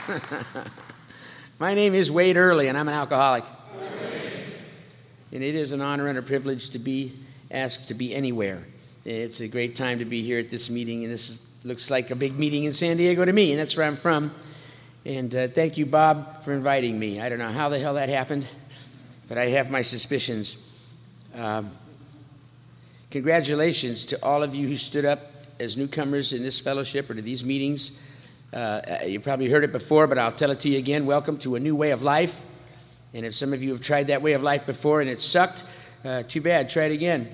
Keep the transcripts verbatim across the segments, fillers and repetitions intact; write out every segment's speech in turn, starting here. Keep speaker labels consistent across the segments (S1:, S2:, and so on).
S1: My name is Wade Early, and I'm an alcoholic. And it is an honor and a privilege to be asked to be anywhere. It's a great time to be here at this meeting, and this is, looks like a big meeting in San Diego to me, and that's where I'm from. And uh, thank you, Bob, for inviting me. I don't know how the hell that happened, but I have my suspicions. Um, congratulations to all of you who stood up as newcomers in this fellowship or to these meetings. Uh, you probably heard it before, but I'll tell it to you again. Welcome to a new way of life. And if some of you have tried that way of life before and it sucked, uh, too bad. Try it again.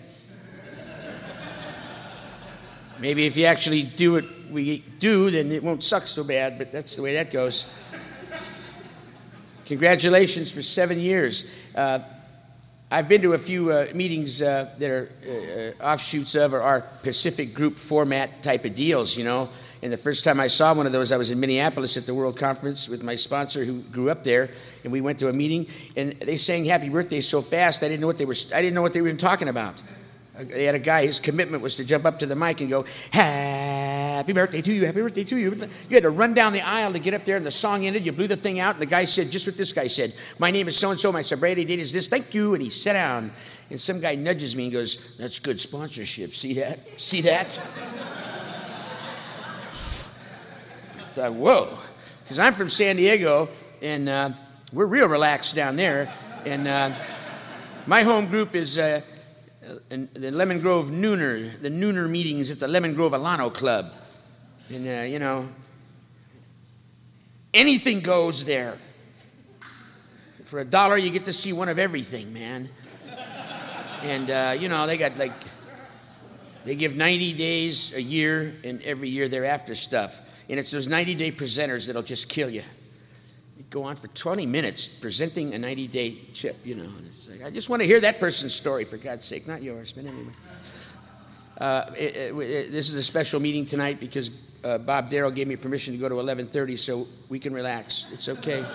S1: Maybe if you actually do what we do, then it won't suck so bad, but that's the way that goes. Congratulations for seven years. Uh, I've been to a few uh, meetings uh, that are uh, offshoots of or our Pacific Group format type of deals, you know. And the first time I saw one of those, I was in Minneapolis at the World Conference with my sponsor who grew up there, and we went to a meeting, and they sang Happy Birthday so fast, I didn't know what they were, I didn't know what they were even talking about. They had a guy, his commitment was to jump up to the mic and go, happy birthday to you, happy birthday to you. You had to run down the aisle to get up there, and the song ended, you blew the thing out, and the guy said, just what this guy said, my name is so-and-so, my sobriety date is this, thank you, and he sat down, and some guy nudges me and goes, that's good sponsorship, see that, see that? I thought, whoa, because I'm from San Diego, and uh, we're real relaxed down there, and uh, my home group is uh, the Lemon Grove Nooner, the Nooner meetings at the Lemon Grove Alano Club, and uh, you know, anything goes there. For a dollar, you get to see one of everything, man, and uh, you know, they got like, they give ninety days a year, and every year thereafter stuff. And it's those ninety-day presenters that'll just kill you. They go on for twenty minutes presenting a ninety-day chip, you know. And it's like, I just want to hear that person's story, for God's sake, not yours. But anyway. Uh, it, it, it, this is a special meeting tonight because uh, Bob Darrell gave me permission to go to eleven thirty, so we can relax. It's okay.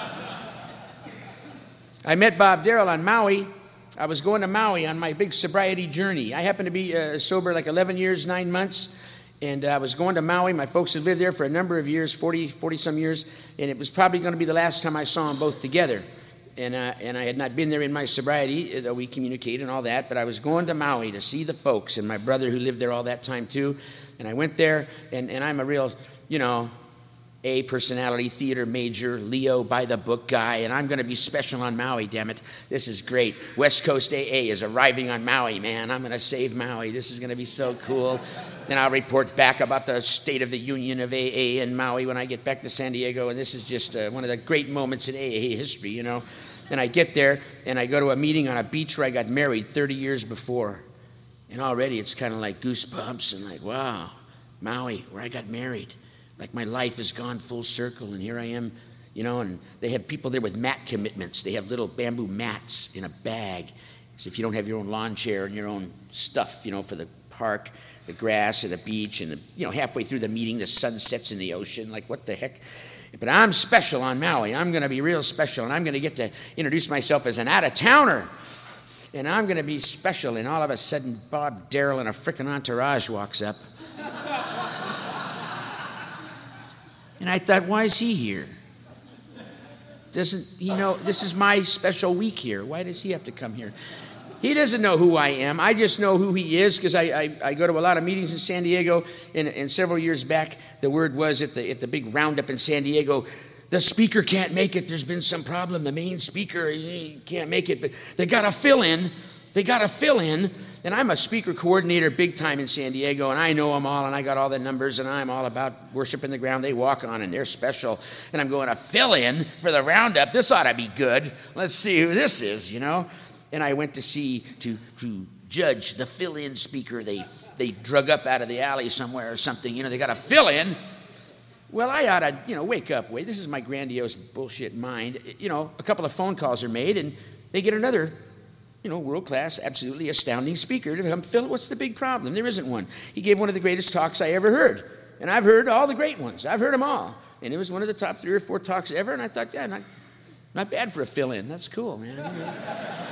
S1: I met Bob Darrell on Maui. I was going to Maui on my big sobriety journey. I happened to be uh, sober like eleven years, nine months. And uh, I was going to Maui. My folks had lived there for a number of years, forty, forty-some years, and it was probably going to be the last time I saw them both together. And, uh, and I had not been there in my sobriety, though we communicated and all that, but I was going to Maui to see the folks and my brother who lived there all that time too. And I went there, and, and I'm a real, you know, A personality, theater major, Leo by-the-book guy, and I'm going to be special on Maui, damn it. This is great. West Coast A A is arriving on Maui, man. I'm going to save Maui. This is going to be so cool. And I'll report back about the state of the union of A A in Maui when I get back to San Diego, and this is just uh, one of the great moments in A A history, you know. And I get there, and I go to a meeting on a beach where I got married thirty years before. And already it's kind of like goosebumps and like, wow, Maui, where I got married. Like my life has gone full circle, and here I am, you know, and they have people there with mat commitments. They have little bamboo mats in a bag. So if you don't have your own lawn chair and your own stuff, you know, for the park, the grass or the beach, and, the, you know, halfway through the meeting, the sun sets in the ocean. Like, what the heck? But I'm special on Maui. I'm going to be real special, and I'm going to get to introduce myself as an out-of-towner. And I'm going to be special, and all of a sudden, Bob Darrell and a frickin' entourage walks up. And I thought, why is he here? Doesn't he know this is my special week here? Why does he have to come here? He doesn't know who I am. I just know who he is because I, I, I go to a lot of meetings in San Diego. And, and several years back, the word was at the, at the big roundup in San Diego, the speaker can't make it. There's been some problem. The main speaker he can't make it. But they got to fill in. They got to fill in. And I'm a speaker coordinator big time in San Diego, and I know them all, and I got all the numbers, and I'm all about worshiping the ground they walk on, and they're special. And I'm going to fill in for the roundup. This ought to be good. Let's see who this is, you know. And I went to see, to, to judge the fill-in speaker they they drug up out of the alley somewhere or something. You know, they got to fill in. Well, I ought to, you know, wake up. Wait, this is my grandiose bullshit mind. You know, a couple of phone calls are made, and they get another, you know, world-class, absolutely astounding speaker to come fill it. What's the big problem? There isn't one. He gave one of the greatest talks I ever heard. And I've heard all the great ones. I've heard them all. And it was one of the top three or four talks ever, and I thought, yeah, not, not bad for a fill-in. That's cool, man.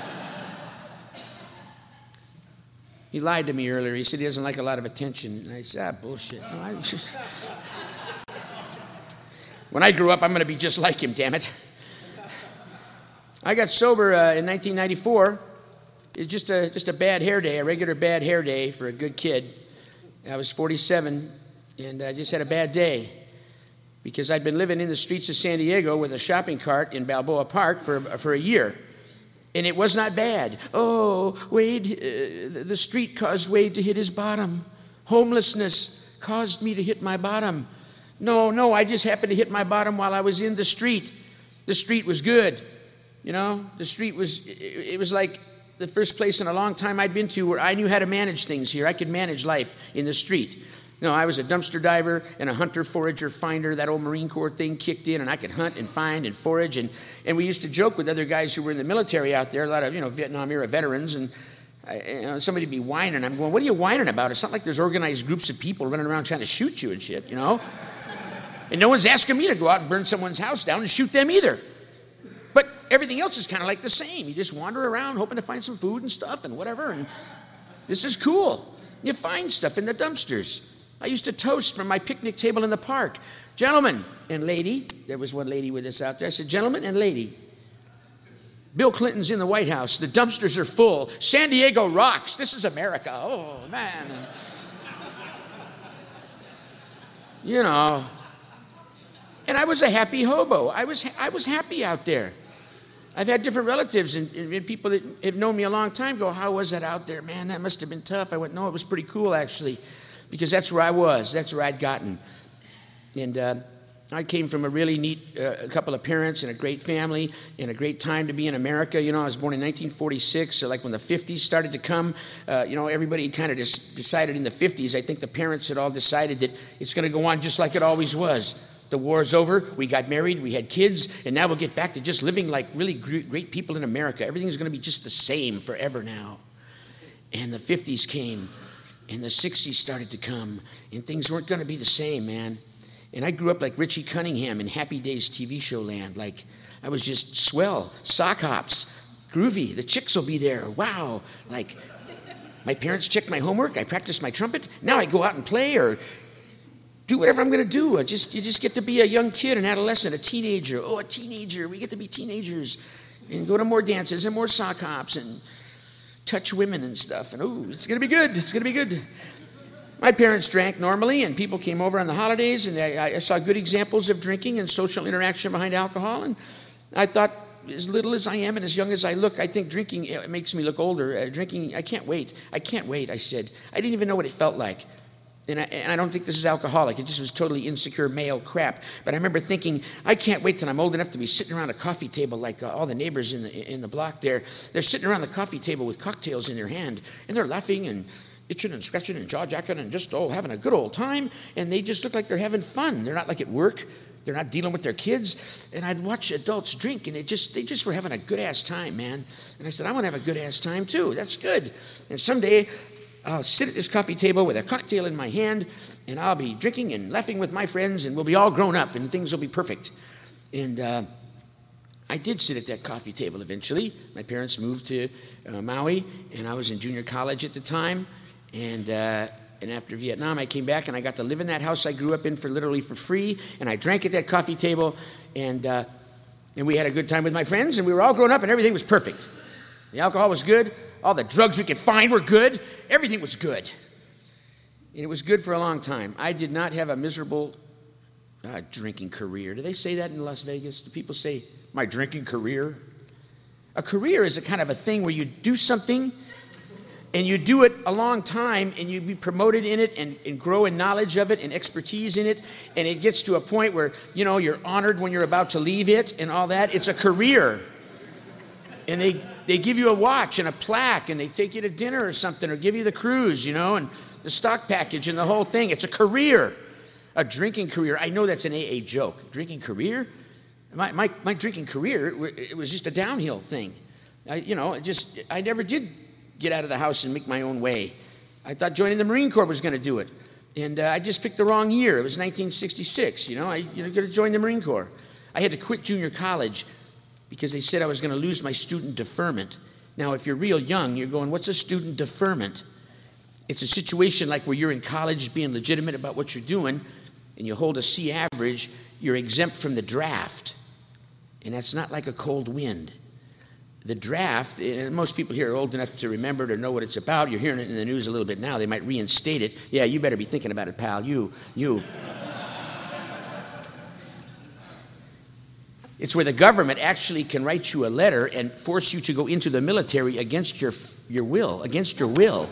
S1: He lied to me earlier. He said he doesn't like a lot of attention. And I said, ah, bullshit. No, I just... When I grow up, I'm going to be just like him, damn it. I got sober uh, in nineteen ninety-four. It's just a, just a bad hair day, a regular bad hair day for a good kid. I was forty-seven, and I just had a bad day because I'd been living in the streets of San Diego with a shopping cart in Balboa Park for, for a year. And it was not bad. Oh, Wade, uh, the street caused Wade to hit his bottom. Homelessness caused me to hit my bottom. No, no, I just happened to hit my bottom while I was in the street. The street was good. You know, the street was, it, it was like the first place in a long time I'd been to where I knew how to manage things here. I could manage life in the street. No, I was a dumpster diver and a hunter, forager, finder. That old Marine Corps thing kicked in, and I could hunt and find and forage. And, and we used to joke with other guys who were in the military out there, a lot of, you know, Vietnam-era veterans, and I, you know, somebody would be whining. I'm going, what are you whining about? It's not like there's organized groups of people running around trying to shoot you and shit, you know? And no one's asking me to go out and burn someone's house down and shoot them either. But everything else is kind of like the same. You just wander around hoping to find some food and stuff and whatever, and this is cool. You find stuff in the dumpsters. I used to toast from my picnic table in the park. Gentlemen and lady, there was one lady with us out there. I said, gentlemen and lady, Bill Clinton's in the White House. The dumpsters are full. San Diego rocks. This is America. Oh, man. You know. And I was a happy hobo. I was, I was happy out there. I've had different relatives and, and people that have known me a long time go, how was that out there? Man, that must have been tough. I went, no, it was pretty cool, actually, because that's where I was. That's where I'd gotten. And uh, I came from a really neat uh, couple of parents and a great family and a great time to be in America. You know, I was born in nineteen forty-six, so like when the fifties started to come, uh, you know, everybody kind of just decided in the fifties, I think the parents had all decided that it's going to go on just like it always was. The war's over, we got married, we had kids, and now we'll get back to just living like really great people in America. Everything's going to be just the same forever now. And the fifties came, and the sixties started to come, and things weren't going to be the same, man. And I grew up like Richie Cunningham in Happy Days T V show land. Like, I was just swell, sock hops, groovy, the chicks will be there, wow. Like, my parents checked my homework, I practiced my trumpet, now I go out and play or do whatever I'm going to do. I just, you just get to be a young kid, an adolescent, a teenager. Oh, a teenager. We get to be teenagers and go to more dances and more sock hops and touch women and stuff. And, oh, it's going to be good. It's going to be good. My parents drank normally, and people came over on the holidays, and I, I saw good examples of drinking and social interaction behind alcohol. And I thought, as little as I am and as young as I look, I think drinking it makes me look older. Uh, drinking, I can't wait. I can't wait, I said. I didn't even know what it felt like. And I, and I don't think this is alcoholic. It just was totally insecure male crap. But I remember thinking, I can't wait till I'm old enough to be sitting around a coffee table like uh, all the neighbors in the in the block there. They're sitting around the coffee table with cocktails in their hand, and they're laughing and itching and scratching and jaw-jacking and just, oh, having a good old time. And they just look like they're having fun. They're not like at work. They're not dealing with their kids. And I'd watch adults drink, and it just they just were having a good-ass time, man. And I said, I want to have a good-ass time, too. That's good. And someday I'll sit at this coffee table with a cocktail in my hand, and I'll be drinking and laughing with my friends, and we'll be all grown up, and things will be perfect. And uh, I did sit at that coffee table eventually. My parents moved to uh, Maui, and I was in junior college at the time. And uh, and after Vietnam, I came back, and I got to live in that house I grew up in for literally for free. And I drank at that coffee table, and uh, and we had a good time with my friends, and we were all grown up, and everything was perfect. The alcohol was good. All the drugs we could find were good. Everything was good. And it was good for a long time. I did not have a miserable uh, drinking career. Do they say that in Las Vegas? Do people say, my drinking career? A career is a kind of a thing where you do something and you do it a long time and you be promoted in it and, and grow in knowledge of it and expertise in it. And it gets to a point where, you know, you're honored when you're about to leave it and all that. It's a career. And they... They give you a watch and a plaque, and they take you to dinner or something, or give you the cruise, you know, and the stock package and the whole thing. It's a career, a drinking career. I know that's an A A joke. Drinking career? My my, my drinking career, it was just a downhill thing. I, you know, it just I never did get out of the house and make my own way. I thought joining the Marine Corps was going to do it, and uh, I just picked the wrong year. It was nineteen sixty-six. You know, I you know going to join the Marine Corps. I had to quit junior college because they said I was going to lose my student deferment. Now, if you're real young, you're going, what's a student deferment? It's a situation like where you're in college being legitimate about what you're doing, and you hold a C average, you're exempt from the draft. And that's not like a cold wind. The draft, and most people here are old enough to remember it or know what it's about. You're hearing it in the news a little bit now. They might reinstate it. Yeah, you better be thinking about it, pal. You, you. It's where the government actually can write you a letter and force you to go into the military against your, your will, against your will.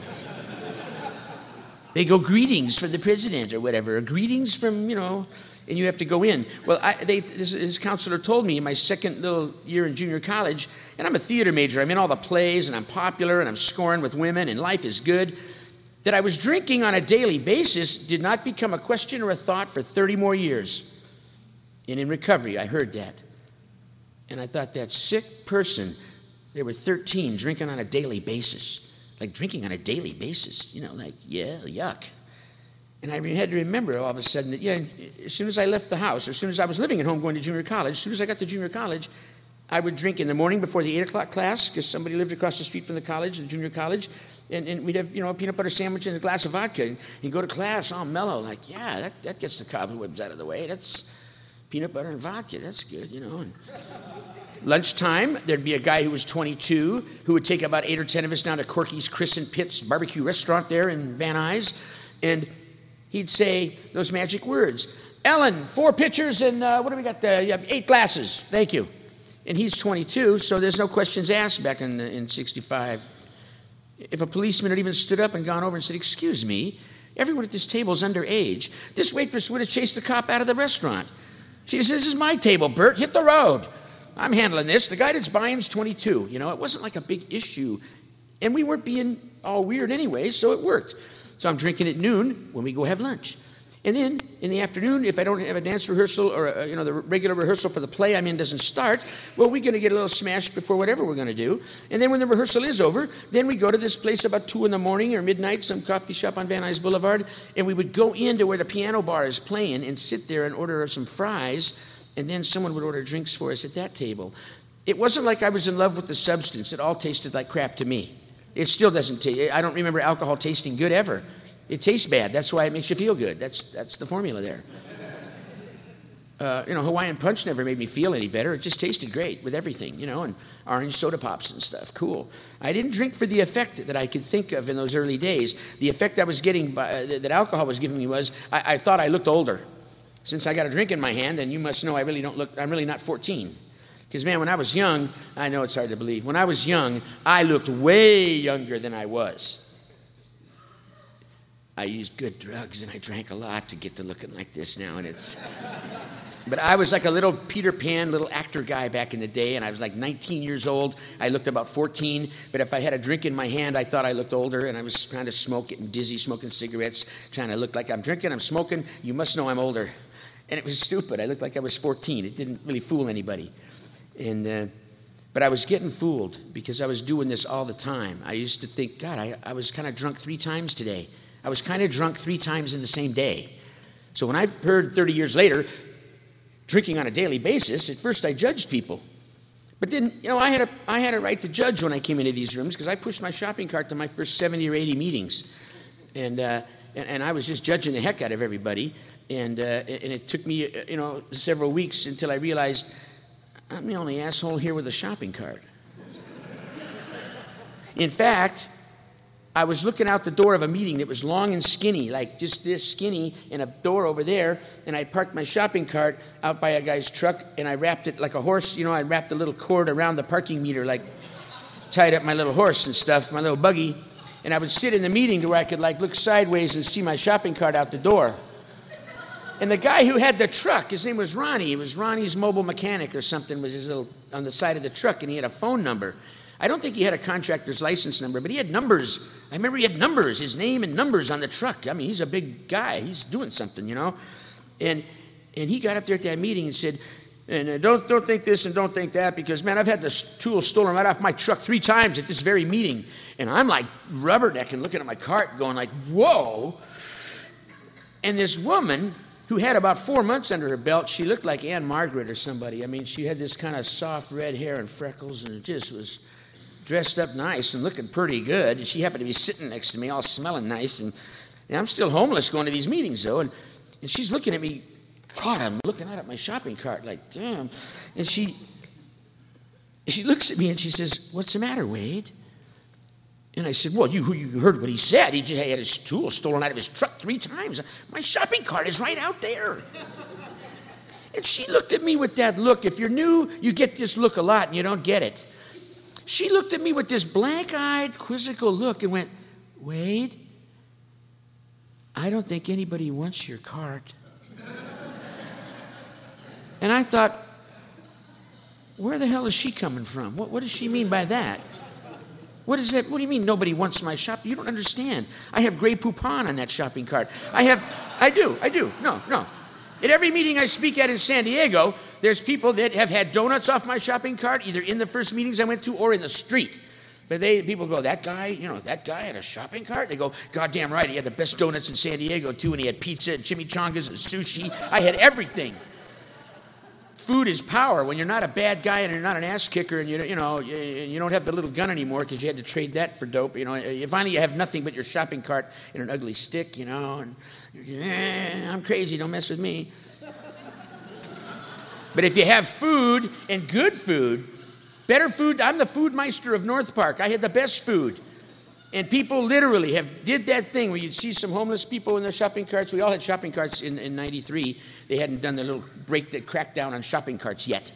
S1: They go, greetings from the president or whatever, or greetings from, you know, and you have to go in. Well, I, they, this, this counselor told me in my second little year in junior college, and I'm a theater major. I'm in all the plays, and I'm popular, and I'm scoring with women, and life is good, that I was drinking on a daily basis did not become a question or a thought for thirty more years. And in recovery, I heard that. And I thought, that sick person, they were thirteen, drinking on a daily basis. Like drinking on a daily basis, you know, like, yeah, yuck. And I had to remember all of a sudden that, yeah, as soon as I left the house, or as soon as I was living at home going to junior college, as soon as I got to junior college, I would drink in the morning before the eight o'clock class, because somebody lived across the street from the college, the junior college, and, and we'd have, you know, a peanut butter sandwich and a glass of vodka. And you go to class all mellow, like, yeah, that, that gets the cobwebs out of the way. That's peanut butter and vodka. That's good, you know. And lunchtime, there'd be a guy who was twenty-two who would take about eight or ten of us down to Corky's Chris and Pitt's barbecue restaurant there in Van Nuys, and he'd say those magic words. Ellen, four pitchers and uh, what do we got there? Yeah, eight glasses. Thank you. And he's twenty-two, so there's no questions asked back in, in sixty-five. If a policeman had even stood up and gone over and said, excuse me, everyone at this table is underage. This waitress would have chased the cop out of the restaurant. She says, this is my table, Bert. Hit the road. I'm handling this. The guy that's buying's twenty-two. You know, it wasn't like a big issue. And we weren't being all weird anyway, so it worked. So I'm drinking at noon when we go have lunch. And then in the afternoon, if I don't have a dance rehearsal or, a, you know, the regular rehearsal for the play I'm in doesn't start, well, we're going to get a little smashed before whatever we're going to do. And then when the rehearsal is over, then we go to this place about two in the morning or midnight, some coffee shop on Van Nuys Boulevard, and we would go into where the piano bar is playing and sit there and order some fries, and then someone would order drinks for us at that table. It wasn't like I was in love with the substance. It all tasted like crap to me. It still doesn't taste. I don't remember alcohol tasting good ever. It tastes bad. That's why it makes you feel good. That's that's the formula there. Uh, you know, Hawaiian Punch never made me feel any better. It just tasted great with everything, you know, and orange soda pops and stuff. Cool. I didn't drink for the effect that I could think of in those early days. The effect I was getting, by, uh, that alcohol was giving me was I, I thought I looked older. Since I got a drink in my hand, then you must know I really don't look, I'm really not fourteen. Because, man, when I was young, I know it's hard to believe. When I was young, I looked way younger than I was. I used good drugs and I drank a lot to get to looking like this now, and it's... But I was like a little Peter Pan, little actor guy back in the day, and I was like nineteen years old. I looked about fourteen, but if I had a drink in my hand, I thought I looked older, and I was trying to smoke, getting dizzy, smoking cigarettes, trying to look like I'm drinking, I'm smoking, you must know I'm older. And it was stupid. I looked like I was fourteen. It didn't really fool anybody. And uh, but I was getting fooled because I was doing this all the time. I used to think, God, I, I was kind of drunk three times today. I was kind of drunk three times in the same day. So when I heard thirty years later, drinking on a daily basis, at first I judged people. But then, you know, I had a, I had a right to judge when I came into these rooms because I pushed my shopping cart to my first seventy or eighty meetings. And, uh, and, and I was just judging the heck out of everybody. And, uh, and it took me, you know, several weeks until I realized I'm the only asshole here with a shopping cart. In fact, I was looking out the door of a meeting that was long and skinny, like just this skinny, and a door over there, and I parked my shopping cart out by a guy's truck, and I wrapped it like a horse. You know, I wrapped a little cord around the parking meter, like tied up my little horse and stuff, my little buggy, and I would sit in the meeting to where I could like look sideways and see my shopping cart out the door. And the guy who had the truck, his name was Ronnie. It was Ronnie's Mobile Mechanic or something was his little on the side of the truck, and he had a phone number. I don't think he had a contractor's license number, but he had numbers. I remember he had numbers, his name and numbers on the truck. I mean, he's a big guy. He's doing something, you know. And and he got up there at that meeting and said, and uh, don't don't think this and don't think that because, man, I've had the tool stolen right off my truck three times at this very meeting. And I'm like rubbernecking, looking at my cart going like, whoa. And this woman who had about four months under her belt, she looked like Anne Margaret or somebody. I mean, she had this kind of soft red hair and freckles, and it just was dressed up nice and looking pretty good. And she happened to be sitting next to me, all smelling nice. And, and I'm still homeless going to these meetings, though. And And she's looking at me. God, I'm looking out at my shopping cart like, damn. And she, she looks at me and she says, what's the matter, Wade? And I said, well, you, you heard what he said. He had his tool stolen out of his truck three times. My shopping cart is right out there. And she looked at me with that look. If you're new, you get this look a lot and you don't get it. She looked at me with this blank-eyed, quizzical look and went, Wade, I don't think anybody wants your cart. And I thought, where the hell is she coming from? What, what does she mean by that? What is that? What do you mean nobody wants my shop? You don't understand. I have Grey Poupon on that shopping cart. I have, I do, I do. No, no. At every meeting I speak at in San Diego, there's people that have had donuts off my shopping cart, either in the first meetings I went to or in the street. But they, people go, that guy, you know, that guy had a shopping cart? They go, goddamn right, he had the best donuts in San Diego, too, and he had pizza and chimichangas and sushi. I had everything. Food is power. When you're not a bad guy and you're not an ass kicker and you, you know, you, you don't have the little gun anymore because you had to trade that for dope, you know, you finally you have nothing but your shopping cart and an ugly stick, you know, and eh, I'm crazy, don't mess with me. But if you have food and good food, better food, I'm the food meister of North Park. I had the best food. And people literally have did that thing where you'd see some homeless people in their shopping carts. We all had shopping carts in, in ninety-three. They hadn't done the little break that cracked down on shopping carts yet.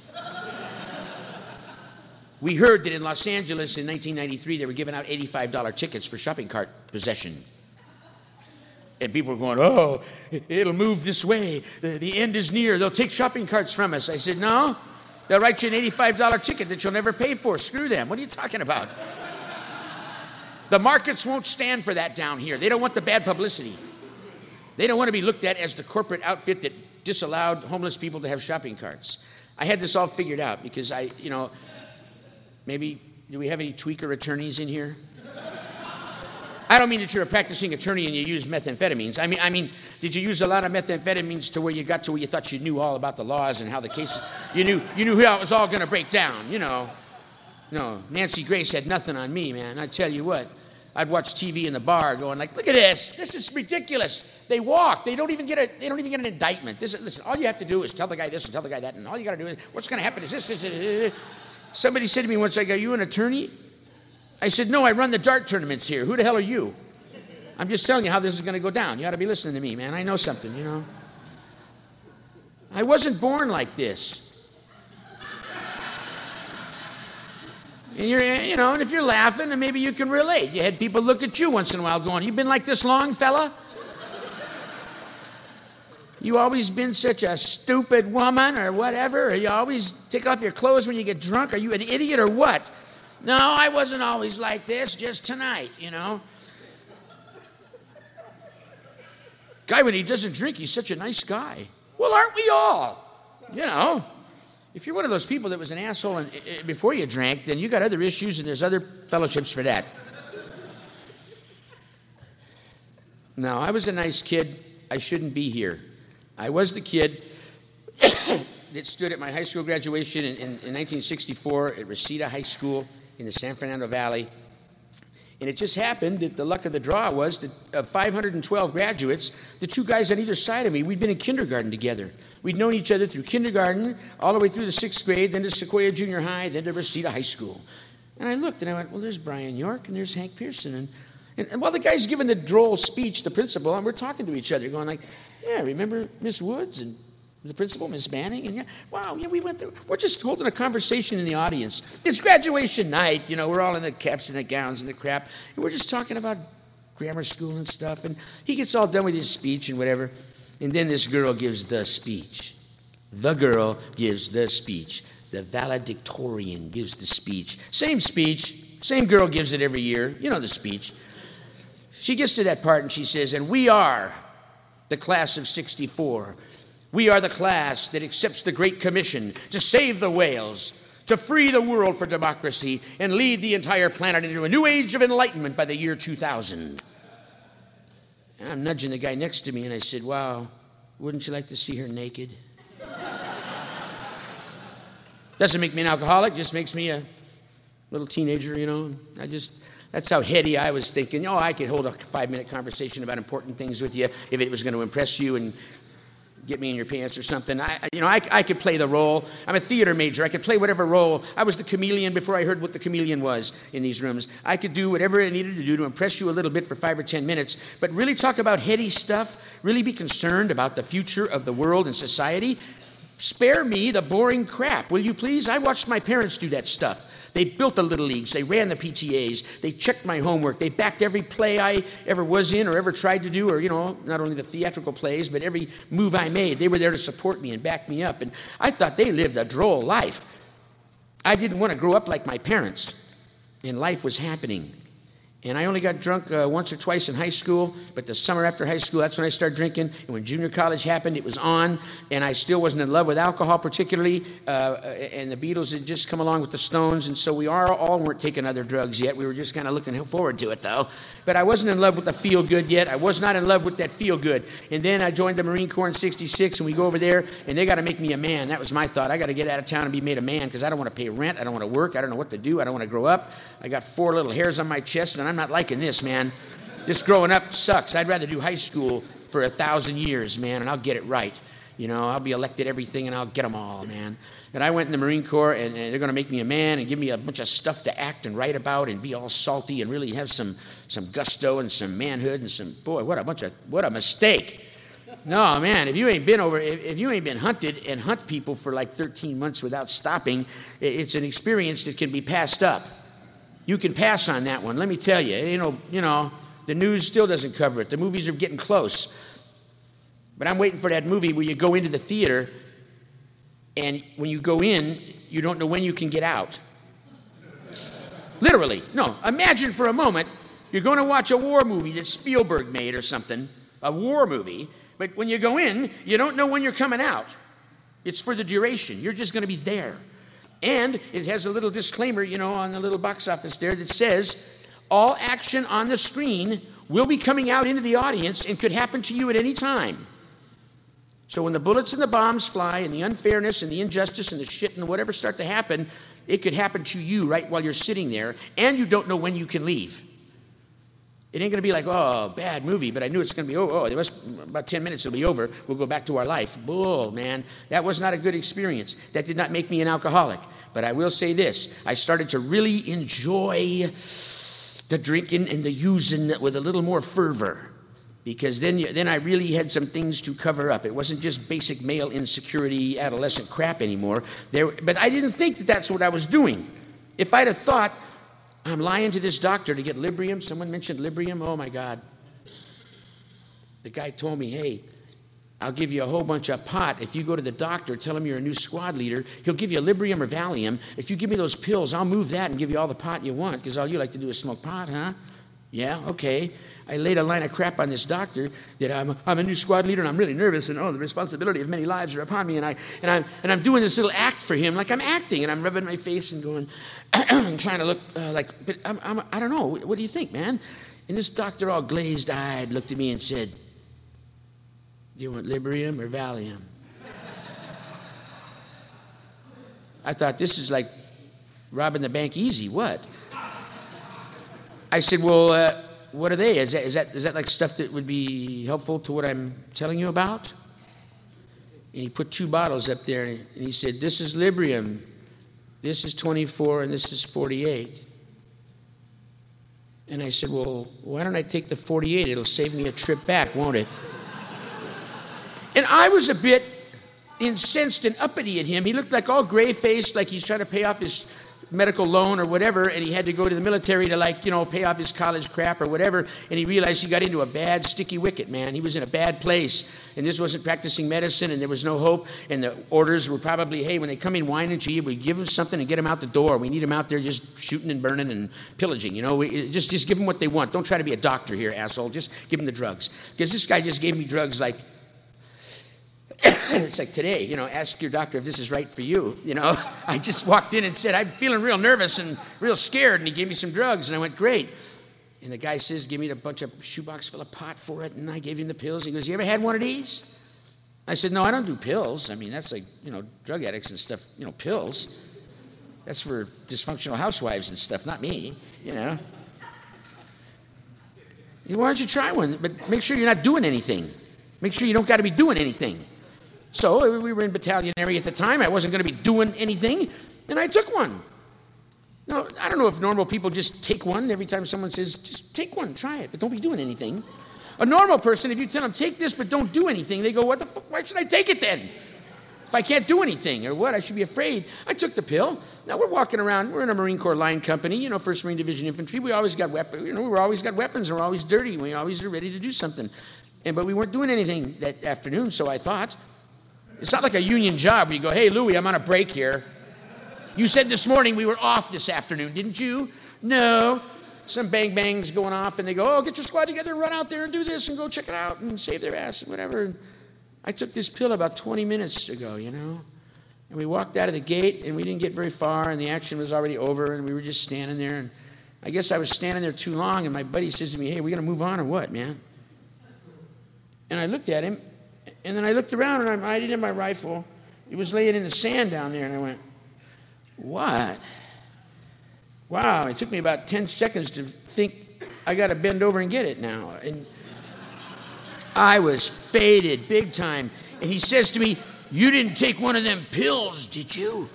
S1: We heard that in Los Angeles in nineteen ninety-three, they were giving out eighty-five dollar tickets for shopping cart possession. And people were going, oh, it'll move this way. The, the end is near. They'll take shopping carts from us. I said, no, they'll write you an eighty-five dollar ticket that you'll never pay for. Screw them. What are you talking about? The markets won't stand for that down here. They don't want the bad publicity. They don't want to be looked at as the corporate outfit that disallowed homeless people to have shopping carts. I had this all figured out because I, you know, maybe, do we have any tweaker attorneys in here? I don't mean that you're a practicing attorney and you use methamphetamines. I mean, I mean, did you use a lot of methamphetamines to where you got to where you thought you knew all about the laws and how the case, you knew, you knew how it was all going to break down, you know? No, Nancy Grace had nothing on me, man. I tell you what, I'd watch T V in the bar going like, look at this. This is ridiculous. They walk. They don't even get a, they don't even get an indictment. This is, listen, all you have to do is tell the guy this and tell the guy that, and all you got to do is, what's going to happen is this, this, this. Somebody said to me once, I go, you an attorney? I said, no, I run the dart tournaments here. Who the hell are you? I'm just telling you how this is going to go down. You ought to be listening to me, man. I know something, you know. I wasn't born like this. And you're, you know, and if you're laughing, then maybe you can relate. You had people look at you once in a while going, you been like this long, fella? You always been such a stupid woman or whatever? Or you always take off your clothes when you get drunk? Are you an idiot or what? No, I wasn't always like this, just tonight, you know. Guy, when he doesn't drink, he's such a nice guy. Well, aren't we all? You know. If you're one of those people that was an asshole and, uh, before you drank, then you got other issues and there's other fellowships for that. No, I was a nice kid. I shouldn't be here. I was the kid that stood at my high school graduation in, in, in nineteen sixty-four at Reseda High School in the San Fernando Valley. And it just happened that the luck of the draw was that of five hundred twelve graduates, the two guys on either side of me, we'd been in kindergarten together. We'd known each other through kindergarten, all the way through the sixth grade, then to Sequoia Junior High, then to Reseda High School. And I looked and I went, well, there's Brian York and there's Hank Pearson. And, and, and while the guy's giving the droll speech, the principal, and we're talking to each other, going like, yeah, remember Miss Woods and the principal, Miss Manning? And yeah, wow, yeah, we went there. We're just holding a conversation in the audience. It's graduation night, you know, we're all in the caps and the gowns and the crap. And we're just talking about grammar school and stuff. And he gets all done with his speech and whatever. And then this girl gives the speech. The girl gives the speech. The valedictorian gives the speech. Same speech. Same girl gives it every year. You know the speech. She gets to that part and she says, and we are the class of sixty-four. We are the class that accepts the Great Commission to save the whales, to free the world for democracy, and lead the entire planet into a new age of enlightenment by the year two thousand. And I'm nudging the guy next to me, and I said, wow, wouldn't you like to see her naked? Doesn't make me an alcoholic, just makes me a little teenager, you know. I just, that's how heady I was thinking. Oh, I could hold a five-minute conversation about important things with you if it was going to impress you and get me in your pants or something. I, you know, I, I could play the role. I'm a theater major. I could play whatever role. I was the chameleon before I heard what the chameleon was in these rooms. I could do whatever I needed to do to impress you a little bit for five or ten minutes, but really talk about heady stuff, really be concerned about the future of the world and society. Spare me the boring crap, will you please? I watched my parents do that stuff. They built the Little Leagues. They ran the P T As. They checked my homework. They backed every play I ever was in or ever tried to do, or, you know, not only the theatrical plays, but every move I made. They were there to support me and back me up. And I thought they lived a droll life. I didn't want to grow up like my parents, and life was happening. And I only got drunk uh, once or twice in high school, but the summer after high school, that's when I started drinking. And when junior college happened, it was on, and I still wasn't in love with alcohol particularly. Uh, and the Beatles had just come along with the Stones, and so we are, all weren't taking other drugs yet. We were just kind of looking forward to it, though. But I wasn't in love with the feel-good yet. I was not in love with that feel-good. And then I joined the Marine Corps in sixty-six, and we go over there, and they got to make me a man. That was my thought. I got to get out of town and be made a man because I don't want to pay rent. I don't want to work. I don't know what to do. I don't want to grow up. I got four little hairs on my chest, and I'm not liking this, man. This growing up sucks. I'd rather do high school for a thousand years, man, and I'll get it right. You know, I'll be elected everything, and I'll get them all, man. And I went in the Marine Corps, and, and they're going to make me a man and give me a bunch of stuff to act and write about and be all salty and really have some some gusto and some manhood and some, boy, what a bunch of, what a mistake. No, man, if you ain't been over, if, if you ain't been hunted and hunt people for like thirteen months without stopping, it's an experience that can be passed up. You can pass on that one, let me tell you. You know, you know, the news still doesn't cover it. The movies are getting close. But I'm waiting for that movie where you go into the theater, and when you go in, you don't know when you can get out. Literally. No, imagine for a moment, you're going to watch a war movie that Spielberg made or something, a war movie, but when you go in, you don't know when you're coming out. It's for the duration. You're just going to be there. And it has a little disclaimer, you know, on the little box office there that says, all action on the screen will be coming out into the audience and could happen to you at any time. So when the bullets and the bombs fly and the unfairness and the injustice and the shit and whatever start to happen, it could happen to you right while you're sitting there, and you don't know when you can leave. It ain't going to be like, oh, bad movie, but I knew it's going to be, oh, oh, there was about ten minutes, it'll be over. We'll go back to our life. Bull, man. That was not a good experience. That did not make me an alcoholic. But I will say this. I started to really enjoy the drinking and the using with a little more fervor. Because then, you, then I really had some things to cover up. It wasn't just basic male insecurity, adolescent crap anymore. There, but I didn't think that that's what I was doing. If I'd have thought, I'm lying to this doctor to get Librium. Someone mentioned Librium. Oh, my God. The guy told me, hey, I'll give you a whole bunch of pot. If you go to the doctor, tell him you're a new squad leader, he'll give you Librium or Valium. If you give me those pills, I'll move that and give you all the pot you want, because all you like to do is smoke pot, huh? Yeah, okay. I laid a line of crap on this doctor that I'm, I'm a new squad leader and I'm really nervous and, oh, the responsibility of many lives are upon me. And, I, and, I'm, and I'm doing this little act for him, like I'm acting, and I'm rubbing my face and going, trying to look uh, like, but I'm, I'm, I don't know, what do you think, man? And this doctor, all glazed-eyed, looked at me and said, do you want Librium or Valium? I thought, this is like robbing the bank easy, what? I said, well, uh, what are they? Is that, is, that, is that like stuff that would be helpful to what I'm telling you about? And he put two bottles up there, and he said, this is Librium. This is twenty-four, and this is forty-eight. And I said, well, why don't I take the forty-eight? It'll save me a trip back, won't it? And I was a bit incensed and uppity at him. He looked like all gray-faced, like he's trying to pay off his medical loan or whatever, and he had to go to the military to, like, you know, pay off his college crap or whatever, and he realized he got into a bad, sticky wicket, man. He was in a bad place, and this wasn't practicing medicine, and there was no hope, and the orders were probably, hey, when they come in whining to you, we give them something and get them out the door. We need them out there just shooting and burning and pillaging, you know. We, just, just give them what they want. Don't try to be a doctor here, asshole. Just give them the drugs. Because this guy just gave me drugs like, it's like today, you know, ask your doctor if this is right for you. You know, I just walked in and said, I'm feeling real nervous and real scared, and he gave me some drugs, and I went, great. And the guy says, give me a bunch of shoebox full of pot for it, and I gave him the pills. He goes, you ever had one of these? I said, no, I don't do pills. I mean, that's like, you know, drug addicts and stuff, you know, pills. That's for dysfunctional housewives and stuff, not me, you know. Why don't you try one? But make sure you're not doing anything. Make sure you don't got to be doing anything. So we were in battalion area at the time. I wasn't going to be doing anything, and I took one. Now, I don't know if normal people just take one every time someone says, just take one, try it, but don't be doing anything. A normal person, if you tell them, take this, but don't do anything, they go, what the fuck, why should I take it then? If I can't do anything, or what, I should be afraid. I took the pill. Now, we're walking around, we're in a Marine Corps line company, you know, first Marine Division Infantry. We always got weapons, you know, we always got weapons, and we're always dirty. We always are ready to do something. And, but we weren't doing anything that afternoon, so I thought, it's not like a union job where you go, hey, Louie, I'm on a break here. You said this morning we were off this afternoon, didn't you? No. Some bang bangs going off, and they go, oh, get your squad together and run out there and do this and go check it out and save their ass and whatever. And I took this pill about twenty minutes ago, you know. And we walked out of the gate, and we didn't get very far, and the action was already over, and we were just standing there. And I guess I was standing there too long, and my buddy says to me, hey, are we going to move on or what, man? And I looked at him, and then I looked around, and I didn't have my rifle. It was laying in the sand down there, and I went, what? Wow, it took me about ten seconds to think I got to bend over and get it now. And I was faded big time. And he says to me, you didn't take one of them pills, did you?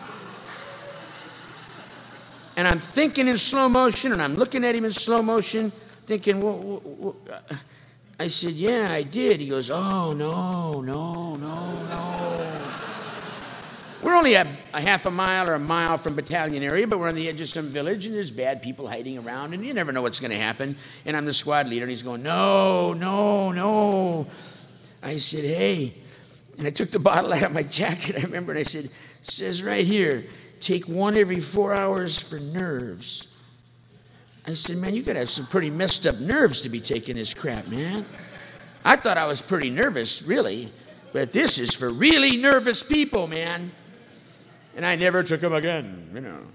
S1: And I'm thinking in slow motion, and I'm looking at him in slow motion, thinking, well, well, well. I said, yeah, I did. He goes, oh, no, no, no, no. We're only a, a half a mile or a mile from battalion area, but we're on the edge of some village, and there's bad people hiding around, and you never know what's going to happen. And I'm the squad leader, and he's going, no, no, no. I said, hey. And I took the bottle out of my jacket, I remember, and I said, it says right here, take one every four hours for nerves. I said, man, you got to have some pretty messed up nerves to be taking this crap, man. I thought I was pretty nervous, really, but this is for really nervous people, man. And I never took them again, you know.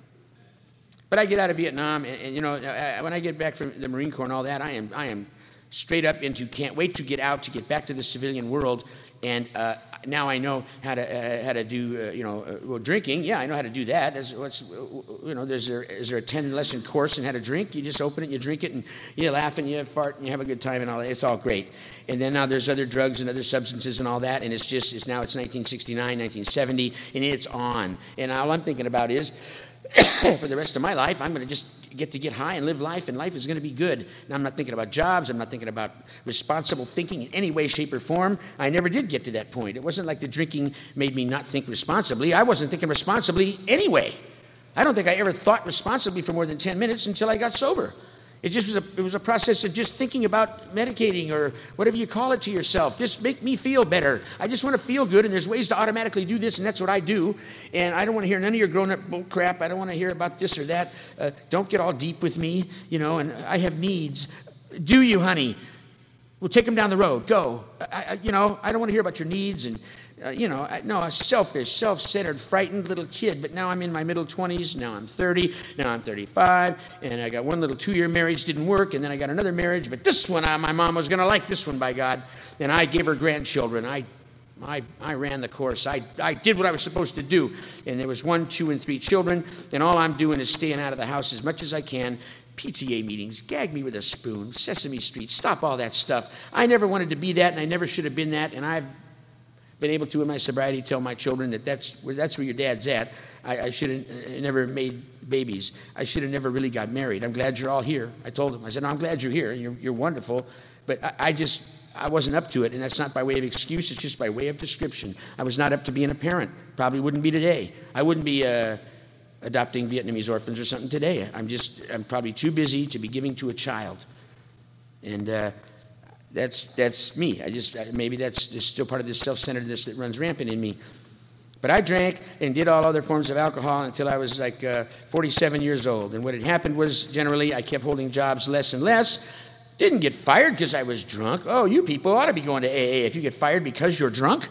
S1: But I get out of Vietnam, and, and you know, I, when I get back from the Marine Corps and all that, I am, I am straight up into can't wait to get out, to get back to the civilian world. And uh, now I know how to uh, how to do uh, you know uh, well, drinking. Yeah, I know how to do that. There's, what's you know there's there is there a ten lesson course on how to drink? You just open it, and you drink it, and you laugh and you fart and you have a good time and all that. It's all great. And then now there's other drugs and other substances and all that, and it's just it's now it's nineteen sixty-nine, nineteen seventy, and it's on. And all I'm thinking about is for the rest of my life, I'm going to just get to get high and live life, and life is going to be good. And I'm not thinking about jobs. I'm not thinking about responsible thinking in any way, shape, or form. I never did get to that point. It wasn't like the drinking made me not think responsibly. I wasn't thinking responsibly anyway. I don't think I ever thought responsibly for more than ten minutes until I got sober. It just was a, it was a process of just thinking about medicating or whatever you call it to yourself. Just make me feel better. I just want to feel good, and there's ways to automatically do this, and that's what I do. And I don't want to hear none of your grown-up bull crap. I don't want to hear about this or that. Uh, don't get all deep with me, you know, and I have needs. Do you, honey? We'll take them down the road. Go. I, I, you know, I don't want to hear about your needs and Uh, you know, I, no, a selfish, self-centered, frightened little kid. But now I'm in my middle twenties. Now I'm thirty. Now I'm thirty-five. And I got one little two-year marriage, didn't work. And then I got another marriage. But this one, I, my mom was going to like this one, by God. And I gave her grandchildren. I, I, I ran the course. I, I did what I was supposed to do. And there was one, two, and three children. And all I'm doing is staying out of the house as much as I can. P T A meetings, gag me with a spoon, Sesame Street, stop all that stuff. I never wanted to be that, and I never should have been that. And I've been able to, in my sobriety, tell my children that that's where, that's where your dad's at. I, I should have never made babies. I should have never really got married. I'm glad you're all here. I told them. I said, no, I'm glad you're here. You're, you're wonderful. But I, I just, I wasn't up to it, and that's not by way of excuse. It's just by way of description. I was not up to being a parent. Probably wouldn't be today. I wouldn't be uh, adopting Vietnamese orphans or something today. I'm just, I'm probably too busy to be giving to a child. And uh, That's that's me. I just maybe that's just still part of this self-centeredness that runs rampant in me. But I drank and did all other forms of alcohol until I was like uh, forty-seven years old. And what had happened was generally I kept holding jobs less and less. Didn't get fired because I was drunk. Oh, you people ought to be going to A A if you get fired because you're drunk.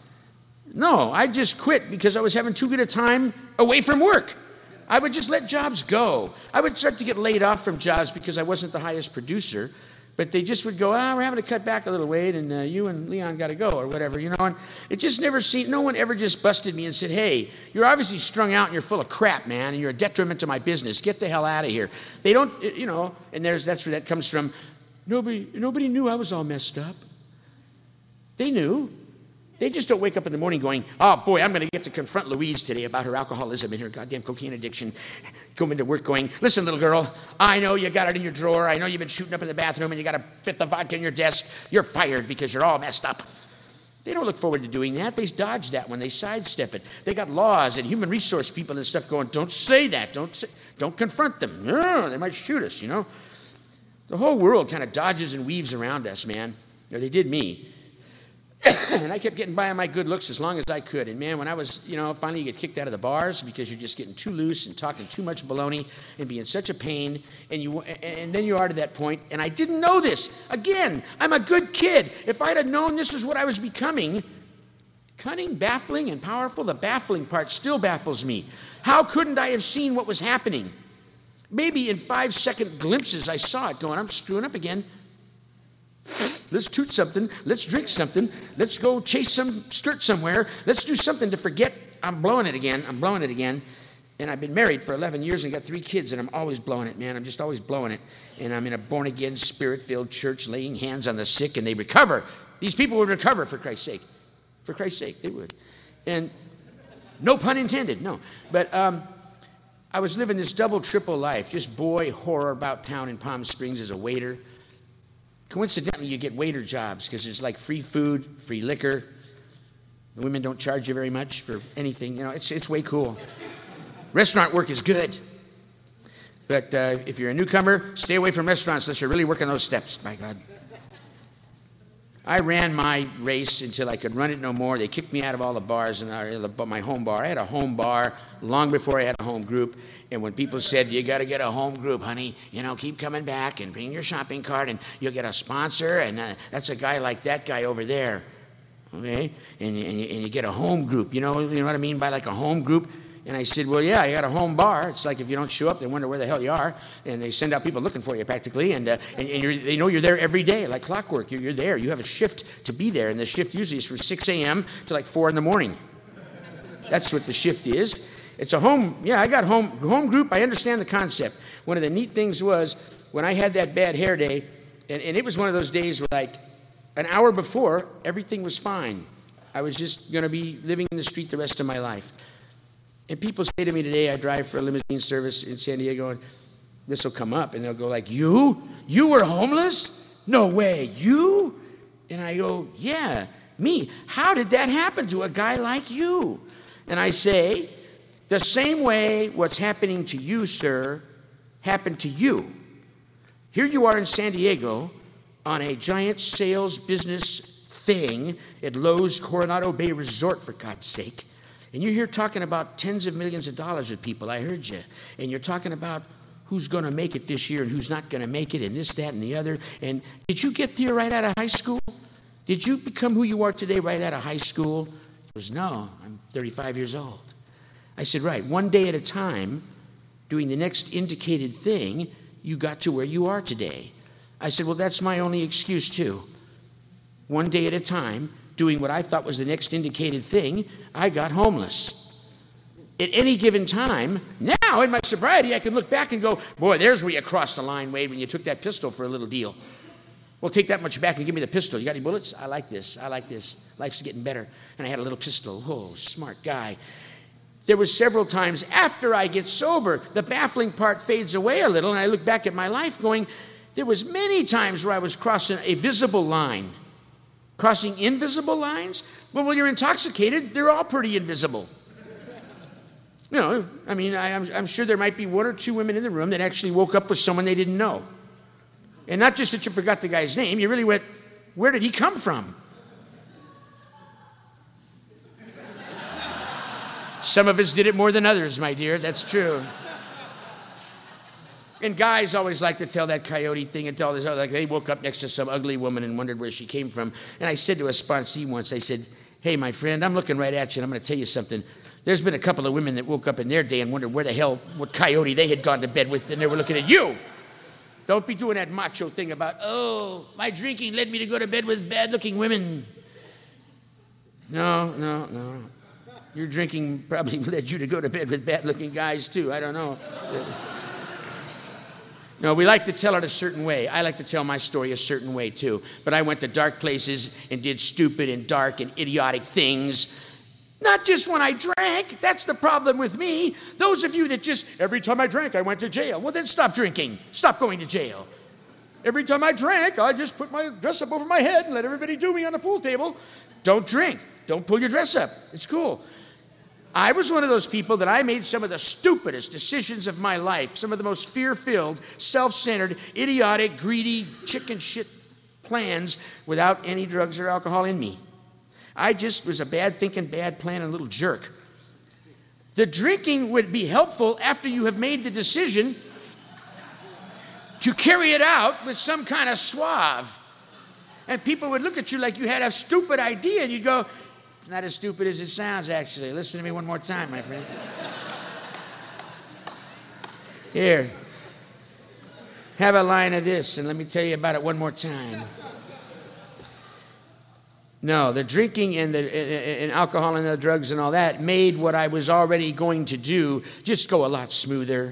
S1: No, I just quit because I was having too good a time away from work. I would just let jobs go. I would start to get laid off from jobs because I wasn't the highest producer. But they just would go, ah, we're having to cut back a little weight, and uh, you and Leon got to go, or whatever, you know. And it just never seemed, no one ever just busted me and said, hey, you're obviously strung out and you're full of crap, man, and you're a detriment to my business. Get the hell out of here. They don't, you know, and there's that's where that comes from. Nobody, nobody knew I was all messed up. They knew. They just don't wake up in the morning going, oh, boy, I'm going to get to confront Louise today about her alcoholism and her goddamn cocaine addiction. Come into work going, listen, little girl, I know you got it in your drawer. I know you've been shooting up in the bathroom and you got a fifth of vodka in your desk. You're fired because you're all messed up. They don't look forward to doing that. They dodge that when they sidestep it. They got laws and human resource people and stuff going, don't say that. Don't say, don't confront them. No, they might shoot us, you know. The whole world kind of dodges and weaves around us, man. Or they did me. And I kept getting by on my good looks as long as I could. And, man, when I was, you know, finally you get kicked out of the bars because you're just getting too loose and talking too much baloney and being such a pain. And you, and then you are to that point. And I didn't know this. Again, I'm a good kid. If I'd have known this is what I was becoming, cunning, baffling, and powerful, the baffling part still baffles me. How couldn't I have seen what was happening? Maybe in five-second glimpses I saw it going, I'm screwing up again. Let's toot something. Let's drink something. Let's go chase some skirt somewhere. Let's do something to forget I'm blowing it again. I'm blowing it again. And I've been married for eleven years and got three kids, and I'm always blowing it, man. I'm just always blowing it. And I'm in a born-again, spirit-filled church laying hands on the sick, and they recover. These people would recover, for Christ's sake. For Christ's sake, they would. And no pun intended, no. But um, I was living this double, triple life, just boy horror about town in Palm Springs as a waiter. Coincidentally, you get waiter jobs because there's like free food, free liquor. The women don't charge you very much for anything. You know, it's it's way cool. Restaurant work is good. But uh, if you're a newcomer, stay away from restaurants unless you're really working those steps, my God. I ran my race until I could run it no more. They kicked me out of all the bars and uh, my home bar. I had a home bar long before I had a home group. And when people said, you got to get a home group, honey, you know, keep coming back and bring your shopping cart and you'll get a sponsor. And uh, that's a guy like that guy over there. Okay? And, and, you, and you get a home group. You know, you know what I mean by like a home group? And I said, well, yeah, I got a home bar. It's like if you don't show up, they wonder where the hell you are. And they send out people looking for you practically. And, uh, and, and you're, they know you're there every day, like clockwork. You're, you're there. You have a shift to be there. And the shift usually is from six a.m. to like four in the morning. That's what the shift is. It's a home, yeah, I got home, home group. I understand the concept. One of the neat things was when I had that bad hair day, and, and it was one of those days where like an hour before, everything was fine. I was just going to be living in the street the rest of my life. And people say to me today, I drive for a limousine service in San Diego, and this will come up, and they'll go like, you? You were homeless? No way. You? And I go, yeah, me. How did that happen to a guy like you? And I say, the same way what's happening to you, sir, happened to you. Here you are in San Diego on a giant sales business thing at Lowe's Coronado Bay Resort, for God's sake. And you're here talking about tens of millions of dollars with people. I heard you. And you're talking about who's going to make it this year and who's not going to make it and this, that, and the other. And did you get there right out of high school? Did you become who you are today right out of high school? He goes, no, I'm thirty-five years old. I said, right, one day at a time, doing the next indicated thing, you got to where you are today. I said, well, that's my only excuse too. One day at a time, doing what I thought was the next indicated thing, I got homeless. At any given time, now in my sobriety, I can look back and go, boy, there's where you crossed the line, Wade, when you took that pistol for a little deal. Well, take that much back and give me the pistol. You got any bullets? I like this. I like this. Life's getting better. And I had a little pistol. Oh, smart guy. There were several times after I get sober, the baffling part fades away a little, and I look back at my life going, there was many times where I was crossing a visible line. Crossing invisible lines? Well, when you're intoxicated, they're all pretty invisible. You know, I mean, I, I'm, I'm sure there might be one or two women in the room that actually woke up with someone they didn't know. And not just that you forgot the guy's name, you really went, where did he come from? Some of us did it more than others, my dear. That's true. And guys always like to tell that coyote thing and tell this other, like they woke up next to some ugly woman and wondered where she came from. And I said to a sponsee once, I said, hey, my friend, I'm looking right at you, and I'm going to tell you something. There's been a couple of women that woke up in their day and wondered where the hell, what coyote they had gone to bed with, and they were looking at you. Don't be doing that macho thing about, oh, my drinking led me to go to bed with bad-looking women. No, no, no. Your drinking probably led you to go to bed with bad-looking guys, too. I don't know. No, we like to tell it a certain way. I like to tell my story a certain way too. But I went to dark places and did stupid and dark and idiotic things. Not just when I drank. That's the problem with me. Those of you that just, every time I drank, I went to jail. Well, then stop drinking. Stop going to jail. Every time I drank, I just put my dress up over my head and let everybody do me on the pool table. Don't drink. Don't pull your dress up. It's cool. I was one of those people that I made some of the stupidest decisions of my life, some of the most fear-filled, self-centered, idiotic, greedy, chicken shit plans without any drugs or alcohol in me. I just was a bad-thinking, bad-planning little jerk. The drinking would be helpful after you have made the decision to carry it out with some kind of suave. And people would look at you like you had a stupid idea, and you'd go, it's not as stupid as it sounds, actually. Listen to me one more time, my friend. Here. Have a line of this, and let me tell you about it one more time. No, the drinking and the and alcohol and the drugs and all that made what I was already going to do just go a lot smoother.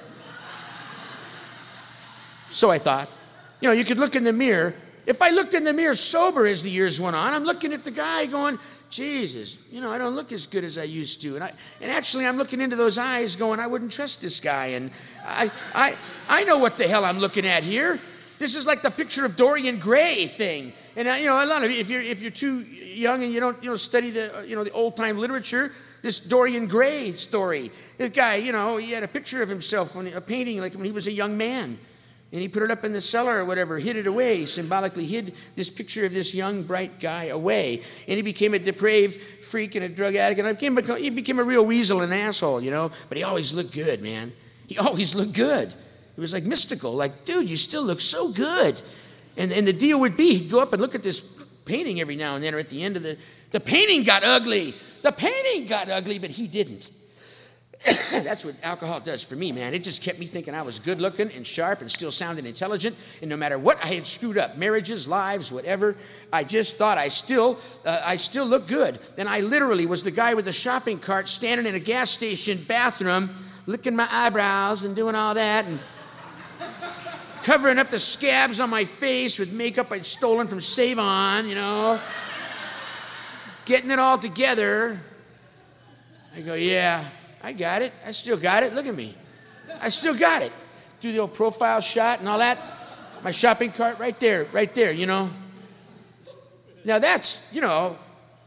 S1: So I thought. You know, you could look in the mirror. If I looked in the mirror sober as the years went on, I'm looking at the guy going, Jesus, you know, I don't look as good as I used to. And I, and actually, I'm looking into those eyes going, I wouldn't trust this guy. And I, I, I know what the hell I'm looking at here. This is like the picture of Dorian Gray thing. And, uh, you know, a lot of you, if you're, if you're too young and you don't, you know, study the, uh, you know, the old-time literature, this Dorian Gray story. This guy, you know, he had a picture of himself, when, a painting like when he was a young man. And he put it up in the cellar or whatever, hid it away, symbolically hid this picture of this young, bright guy away. And he became a depraved freak and a drug addict. And I became, he became a real weasel and an asshole, you know. But he always looked good, man. He always looked good. It was like mystical. Like, dude, you still look so good. And, and the deal would be, he'd go up and look at this painting every now and then, or at the end of the... The painting got ugly. The painting got ugly, but he didn't. That's what alcohol does for me, man. It just kept me thinking I was good looking and sharp and still sounding intelligent. And no matter what I had screwed up, marriages, lives, whatever, I just thought I still, uh, I still looked good. And I literally was the guy with the shopping cart standing in a gas station bathroom, licking my eyebrows and doing all that, and covering up the scabs on my face with makeup I'd stolen from Save On, you know, getting it all together. I go, yeah. I got it. I still got it. Look at me. I still got it. Do the old profile shot and all that. My shopping cart right there, right there, you know. Now that's, you know,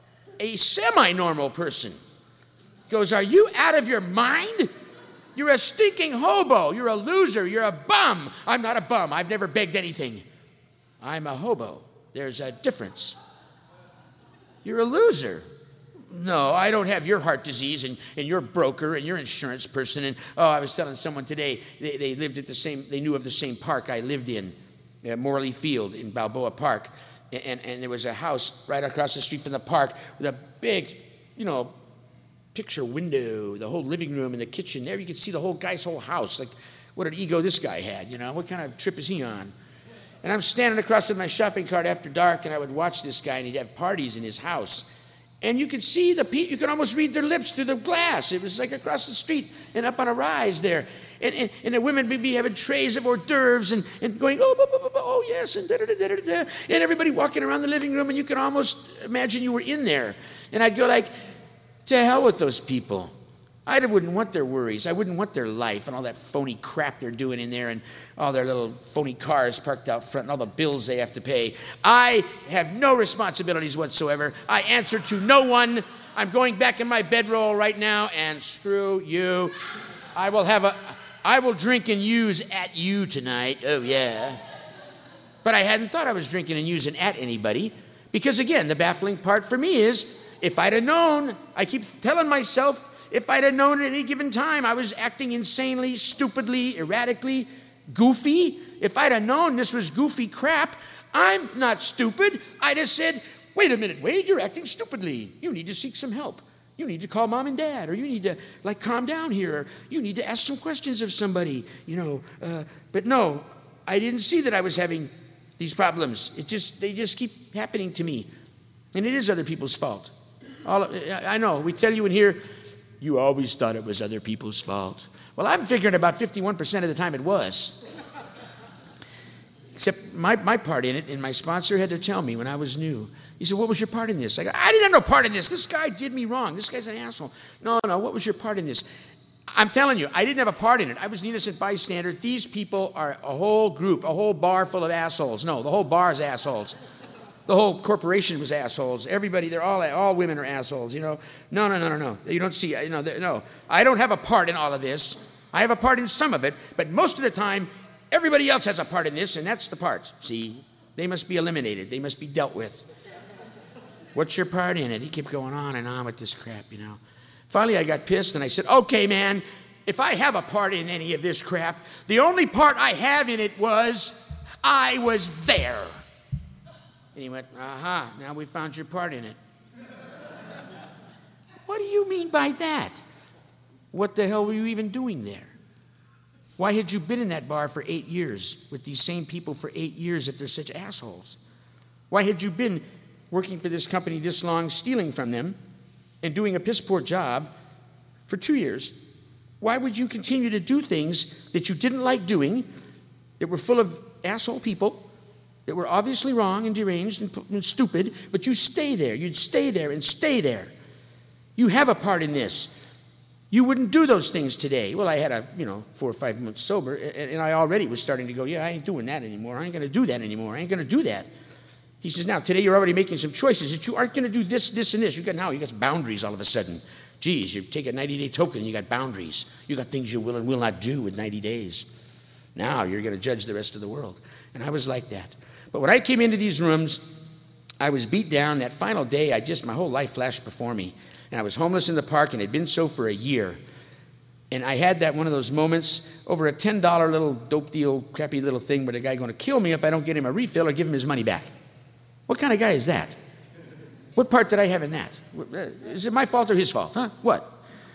S1: a semi-normal person goes, are you out of your mind? You're a stinking hobo. You're a loser. You're a bum. I'm not a bum. I've never begged anything. I'm a hobo. There's a difference. You're a loser. No, I don't have your heart disease and, and your broker and your insurance person. And, oh, I was telling someone today, they, they lived at the same, they knew of the same park I lived in, uh, Morley Field in Balboa Park. And, and there was a house right across the street from the park with a big, you know, picture window, the whole living room and the kitchen. There you could see the whole guy's whole house. Like, what an ego this guy had, you know? What kind of trip is he on? And I'm standing across with my shopping cart after dark, and I would watch this guy, and he'd have parties in his house. And you could see the people, you could almost read their lips through the glass. It was like across the street and up on a rise there. And, and, and the women would be having trays of hors d'oeuvres and, and going, oh, oh, oh, oh, yes, and da-da-da-da-da-da. And everybody walking around the living room, and you could almost imagine you were in there. And I'd go like, to hell with those people. I wouldn't want their worries. I wouldn't want their life and all that phony crap they're doing in there and all their little phony cars parked out front and all the bills they have to pay. I have no responsibilities whatsoever. I answer to no one. I'm going back in my bedroll right now, and screw you. I will have a, I will drink and use at you tonight. Oh, yeah. But I hadn't thought I was drinking and using at anybody because, again, the baffling part for me is if I'd have known, I keep telling myself, if I'd have known at any given time I was acting insanely, stupidly, erratically, goofy, if I'd have known this was goofy crap, I'm not stupid. I'd have said, wait a minute, Wade, you're acting stupidly. You need to seek some help. You need to call mom and dad, or you need to, like, calm down here, or you need to ask some questions of somebody, you know. Uh, but no, I didn't see that I was having these problems. It just, they just keep happening to me. And it is other people's fault. All, I know, we tell you in here, you always thought it was other people's fault. Well, I'm figuring about fifty-one percent of the time it was. Except my, my part in it, and my sponsor had to tell me when I was new. He said, what was your part in this? I go, I didn't have no part in this. This guy did me wrong. This guy's an asshole. No, no, what was your part in this? I'm telling you, I didn't have a part in it. I was an innocent bystander. These people are a whole group, a whole bar full of assholes. No, the whole bar is assholes. The whole corporation was assholes. Everybody, they're all, all women are assholes, you know. No, no, no, no, no. You don't see, you know, no. I don't have a part in all of this. I have a part in some of it, but most of the time, everybody else has a part in this, and that's the part. See, they must be eliminated. They must be dealt with. What's your part in it? He kept going on and on with this crap, you know. Finally, I got pissed, and I said, okay, man, if I have a part in any of this crap, the only part I have in it was I was there. And he went, aha, now we found your part in it. What do you mean by that? What the hell were you even doing there? Why had you been in that bar for eight years with these same people for eight years if they're such assholes? Why had you been working for this company this long, stealing from them, and doing a piss-poor job for two years? Why would you continue to do things that you didn't like doing, that were full of asshole people, that were obviously wrong and deranged and, and stupid, but you stay there. You'd stay there and stay there. You have a part in this. You wouldn't do those things today. Well, I had a, you know, four or five months sober, and, and I already was starting to go, yeah, I ain't doing that anymore. I ain't going to do that anymore. I ain't going to do that. He says, now, today you're already making some choices that you aren't going to do this, this, and this. You got now, you got boundaries all of a sudden. Geez, you take a ninety-day token, you got boundaries. You got things you will and will not do with ninety days. Now you're going to judge the rest of the world. And I was like that. But when I came into these rooms, I was beat down. That final day, I just, my whole life flashed before me. And I was homeless in the park, and had been so for a year. And I had that one of those moments over a ten dollar little dope deal, crappy little thing where the guy going to kill me if I don't get him a refill or give him his money back. What kind of guy is that? What part did I have in that? Is it my fault or his fault? Huh? What?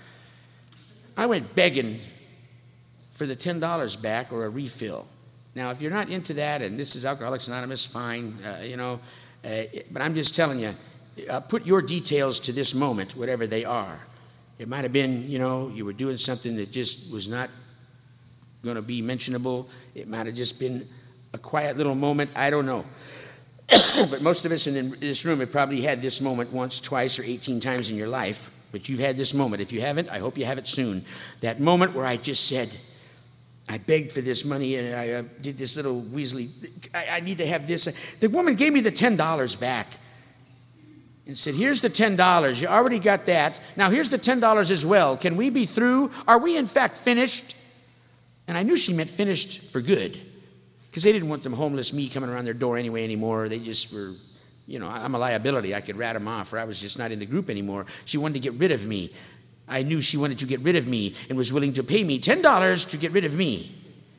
S1: I went begging for the ten dollars back or a refill. Now, if you're not into that, and this is Alcoholics Anonymous, fine, uh, you know, uh, but I'm just telling you, uh, put your details to this moment, whatever they are. It might have been, you know, you were doing something that just was not going to be mentionable. It might have just been a quiet little moment. I don't know. But most of us in this room have probably had this moment once, twice, or eighteen times in your life. But you've had this moment. If you haven't, I hope you have it soon. That moment where I just said, I begged for this money, and I uh, did this little Weasley, I, I need to have this. The woman gave me the ten dollars back and said, here's the ten dollars. You already got that. Now here's the ten dollars as well. Can we be through? Are we in fact finished? And I knew she meant finished for good, because they didn't want them homeless me coming around their door anyway anymore. They just were, you know, I'm a liability. I could rat them off, or I was just not in the group anymore. She wanted to get rid of me. I knew she wanted to get rid of me and was willing to pay me ten dollars to get rid of me.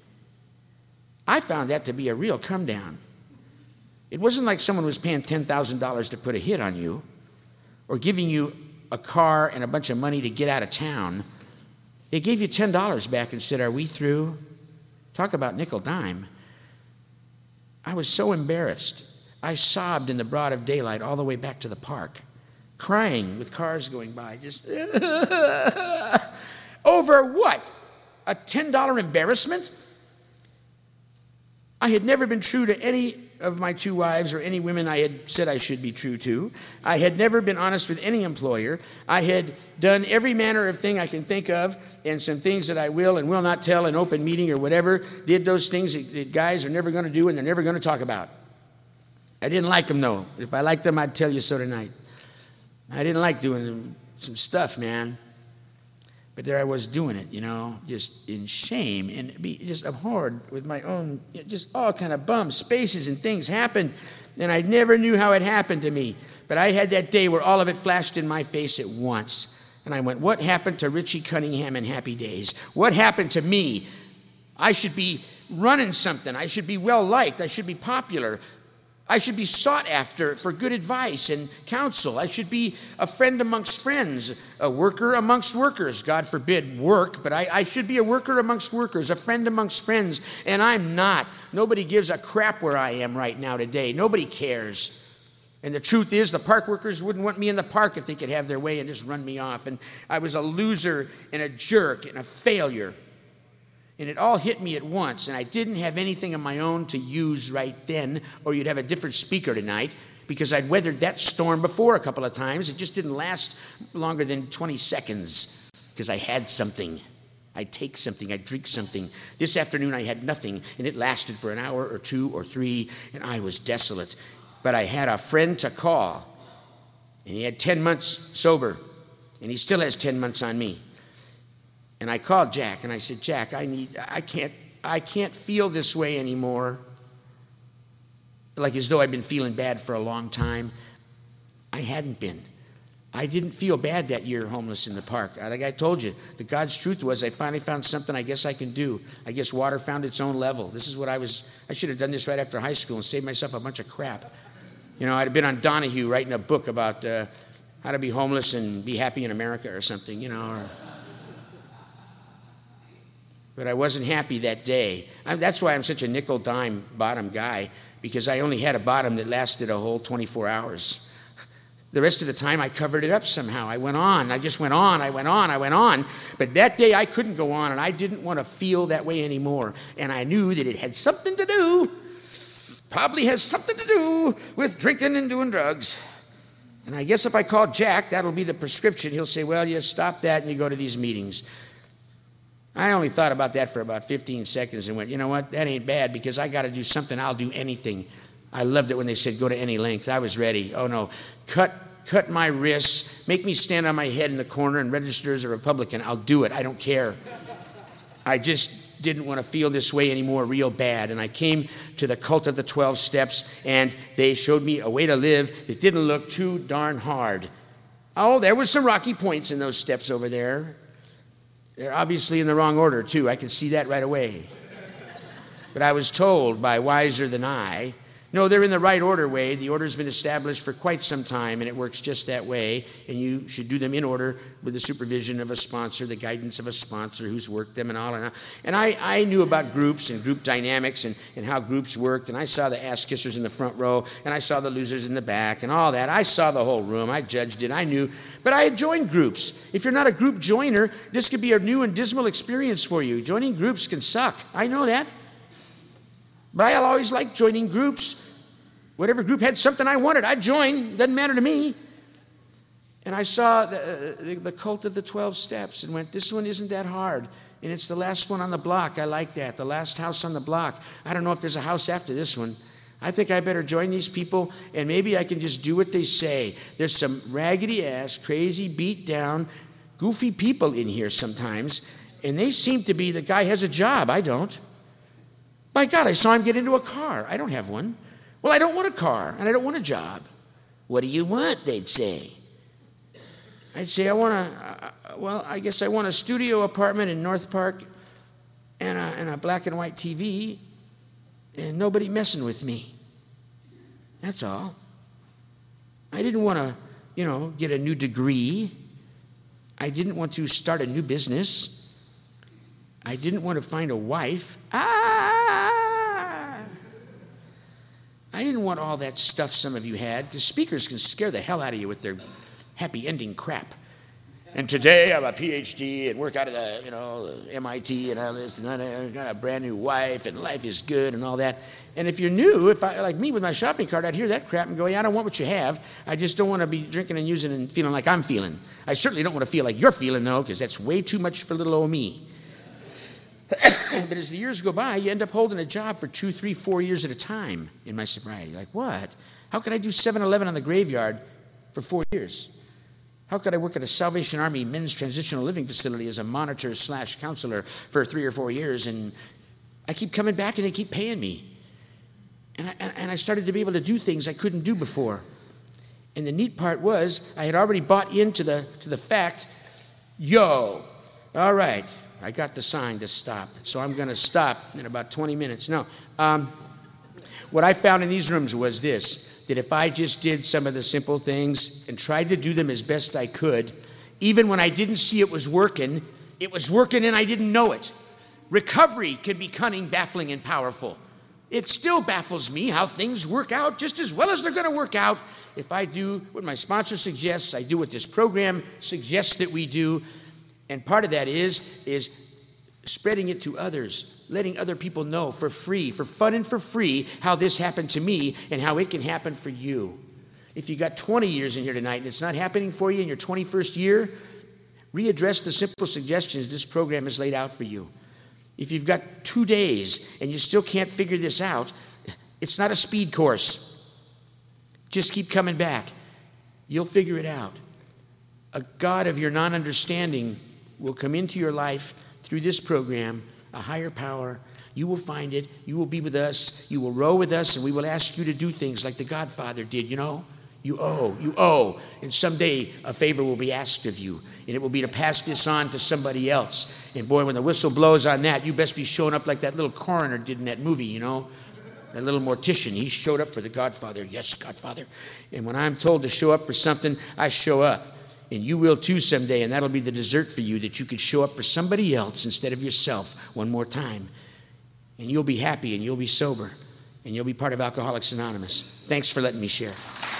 S1: I found that to be a real come down. It wasn't like someone was paying ten thousand dollars to put a hit on you or giving you a car and a bunch of money to get out of town. They gave you ten dollars back and said, are we through? Talk about nickel dime. I was so embarrassed. I sobbed in the broad of daylight all the way back to the park, crying with cars going by, just over what? A ten dollar embarrassment? I had never been true to any of my two wives or any women I had said I should be true to. I had never been honest with any employer. I had done every manner of thing I can think of, and some things that I will and will not tell in open meeting or whatever. Did those things that, that guys are never going to do and they're never going to talk about. I didn't like them, though. If I liked them, I'd tell you so tonight. I didn't like doing some stuff, man. But there I was doing it, you know, just in shame and be just abhorred with my own, just all kind of bums, spaces and things happened. And I never knew how it happened to me. But I had that day where all of it flashed in my face at once. And I went, what happened to Richie Cunningham in Happy Days? What happened to me? I should be running something. I should be well-liked. I should be popular. I should be sought after for good advice and counsel. I should be a friend amongst friends, a worker amongst workers. God forbid work, but I, I should be a worker amongst workers, a friend amongst friends, and I'm not. Nobody gives a crap where I am right now today. Nobody cares. And the truth is, the park workers wouldn't want me in the park if they could have their way and just run me off. And I was a loser and a jerk and a failure. And it all hit me at once, and I didn't have anything of my own to use right then, or you'd have a different speaker tonight, because I'd weathered that storm before a couple of times. It just didn't last longer than twenty seconds, because I had something. I'd take something, I'd drink something. This afternoon I had nothing, and it lasted for an hour or two or three, and I was desolate. But I had a friend to call, and he had ten months sober, and he still has ten months on me. And I called Jack, and I said, Jack, I need, I can't, I can't feel this way anymore. Like as though I'd been feeling bad for a long time. I hadn't been. I didn't feel bad that year homeless in the park. Like I told you, the God's truth was I finally found something I guess I can do. I guess water found its own level. This is what I was, I should have done this right after high school and saved myself a bunch of crap. You know, I'd have been on Donahue writing a book about uh, how to be homeless and be happy in America or something, you know. Or, but I wasn't happy that day. I, that's why I'm such a nickel dime bottom guy, because I only had a bottom that lasted a whole twenty-four hours. The rest of the time I covered it up somehow. I went on, I just went on, I went on, I went on. But that day I couldn't go on, and I didn't want to feel that way anymore. And I knew that it had something to do, probably has something to do with drinking and doing drugs. And I guess if I call Jack, that'll be the prescription. He'll say, well, you stop that and you go to these meetings. I only thought about that for about fifteen seconds and went, you know what, that ain't bad, because I got to do something. I'll do anything. I loved it when they said go to any length. I was ready. Oh, no, cut cut my wrists, make me stand on my head in the corner and register as a Republican. I'll do it. I don't care. I just didn't want to feel this way anymore real bad. And I came to the Cult of the twelve Steps, and they showed me a way to live that didn't look too darn hard. Oh, there was some rocky points in those steps over there. They're obviously in the wrong order, too. I could see that right away. But I was told by wiser than I, no, they're in the right order, Wade. The order's been established for quite some time, and it works just that way, and you should do them in order with the supervision of a sponsor, the guidance of a sponsor who's worked them and all. And I, I knew about groups and group dynamics and, and how groups worked, and I saw the ass-kissers in the front row, and I saw the losers in the back, and all that. I saw the whole room. I judged it. I knew. But I had joined groups. If you're not a group joiner, this could be a new and dismal experience for you. Joining groups can suck. I know that. But I always liked joining groups. Whatever group had something I wanted, I'd join. Doesn't matter to me. And I saw the, the, the Cult of the twelve Steps and went, this one isn't that hard. And it's the last one on the block. I like that. The last house on the block. I don't know if there's a house after this one. I think I better join these people, and maybe I can just do what they say. There's some raggedy-ass, crazy, beat-down, goofy people in here sometimes, and they seem to be, the guy has a job. I don't. By God, I saw him get into a car. I don't have one. Well, I don't want a car, and I don't want a job. What do you want, they'd say. I'd say, I want a, uh, well, I guess I want a studio apartment in North Park and a, and a black and white T V, and nobody messing with me. That's all. I didn't want to, you know, get a new degree. I didn't want to start a new business. I didn't want to find a wife. Ah! I didn't want all that stuff some of you had, because speakers can scare the hell out of you with their happy ending crap. And today I'm a P H D and work out of the, you know, the M I T and all this, and I got a brand new wife, and life is good and all that. And if you're new, if I, like me with my shopping cart, I'd hear that crap and go, yeah, I don't want what you have. I just don't want to be drinking and using and feeling like I'm feeling. I certainly don't want to feel like you're feeling, though, because that's way too much for little old me. But as the years go by, you end up holding a job for two, three, four years at a time in my sobriety. Like, what? How could I do seven eleven on the graveyard for four years? How could I work at a Salvation Army men's transitional living facility as a monitor slash counselor for three or four years, and I keep coming back and they keep paying me? And I, and I started to be able to do things I couldn't do before. And the neat part was I had already bought into the, to the fact, yo, all right, I got the sign to stop, so I'm going to stop in about twenty minutes. No, um, what I found in these rooms was this, that if I just did some of the simple things and tried to do them as best I could, even when I didn't see it was working, it was working and I didn't know it. Recovery can be cunning, baffling, and powerful. It still baffles me how things work out just as well as they're going to work out if I do what my sponsor suggests, I do what this program suggests that we do. And part of that is, is spreading it to others, letting other people know for free, for fun and for free, how this happened to me and how it can happen for you. If you got twenty years in here tonight and it's not happening for you in your twenty-first year, readdress the simple suggestions this program has laid out for you. If you've got two days and you still can't figure this out, it's not a speed course. Just keep coming back. You'll figure it out. A God of your non-understanding will come into your life through this program, a higher power. You will find it. You will be with us. You will row with us, and we will ask you to do things like the Godfather did, you know? You owe, you owe, and someday a favor will be asked of you, and it will be to pass this on to somebody else. And boy, when the whistle blows on that, you best be showing up like that little coroner did in that movie, you know, that little mortician. He showed up for the Godfather. Yes, Godfather. And when I'm told to show up for something, I show up. And you will too someday, and that'll be the dessert for you, that you could show up for somebody else instead of yourself one more time. And you'll be happy, and you'll be sober, and you'll be part of Alcoholics Anonymous. Thanks for letting me share.